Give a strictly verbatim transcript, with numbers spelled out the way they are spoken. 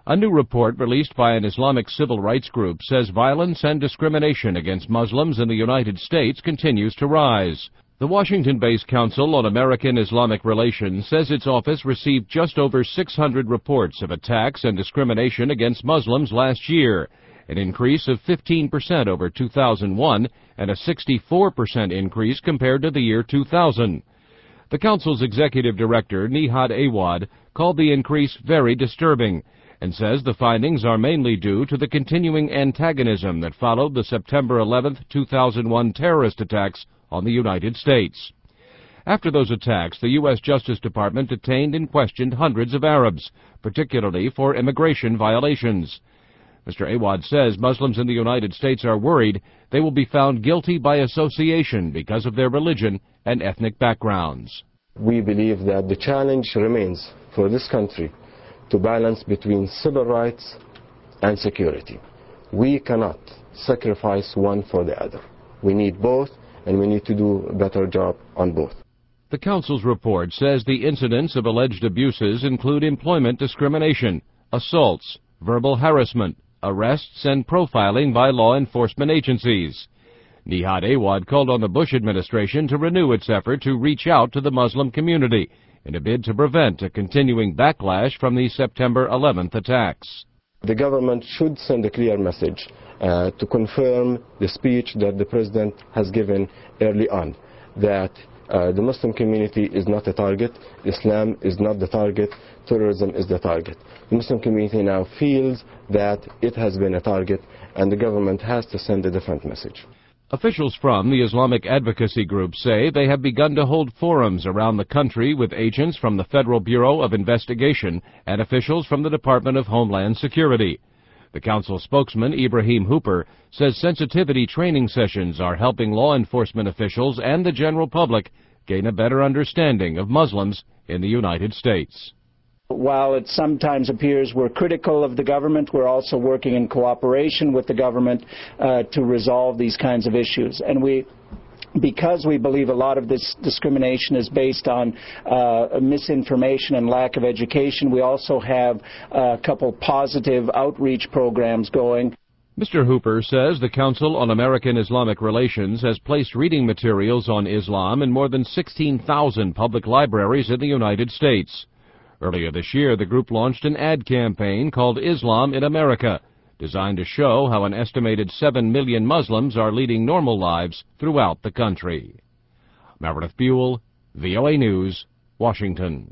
A new report released by an Islamic civil rights group says violence and discrimination against Muslims in the United States continues to rise. The Washington-based Council on American Islamic Relations says its office received just over six hundred reports of attacks and discrimination against Muslims last year, an increase of fifteen percent over two thousand one and a sixty-four percent increase compared to the year two thousand. The Council's executive director, Nihad Awad, called the increase very disturbing and says the findings are mainly due to the continuing antagonism that followed the September eleventh, two thousand one terrorist attacks on the United States. After those attacks, the U S Justice Department detained and questioned hundreds of Arabs, particularly for immigration violations. Mister Awad says Muslims in the United States are worried they will be found guilty by association because of their religion and ethnic backgrounds. We believe that the challenge remains for this country to balance between civil rights and security. We cannot sacrifice one for the other. We need both, and we need to do a better job on both. The Council's report says the incidents of alleged abuses include employment discrimination, assaults, verbal harassment, arrests, and profiling by law enforcement agencies. Nihad Awad called on the Bush administration to renew its effort to reach out to the Muslim community in a bid to prevent a continuing backlash from the September eleventh attacks. The government should send a clear message uh, to confirm the speech that the President has given early on, that uh, the Muslim community is not a target, Islam is not the target, terrorism is the target. The Muslim community now feels that it has been a target, and the government has to send a different message. Officials from the Islamic advocacy group say they have begun to hold forums around the country with agents from the Federal Bureau of Investigation and officials from the Department of Homeland Security. The Council spokesman, Ibrahim Hooper, says sensitivity training sessions are helping law enforcement officials and the general public gain a better understanding of Muslims in the United States. While it sometimes appears we're critical of the government, we're also working in cooperation with the government uh, to resolve these kinds of issues. And we, because we believe a lot of this discrimination is based on uh, misinformation and lack of education, we also have a couple positive outreach programs going. Mister Hooper says the Council on American Islamic Relations has placed reading materials on Islam in more than sixteen thousand public libraries in the United States. Earlier this year, the group launched an ad campaign called Islam in America, designed to show how an estimated seven million Muslims are leading normal lives throughout the country. Meredith Buell, V O A News, Washington.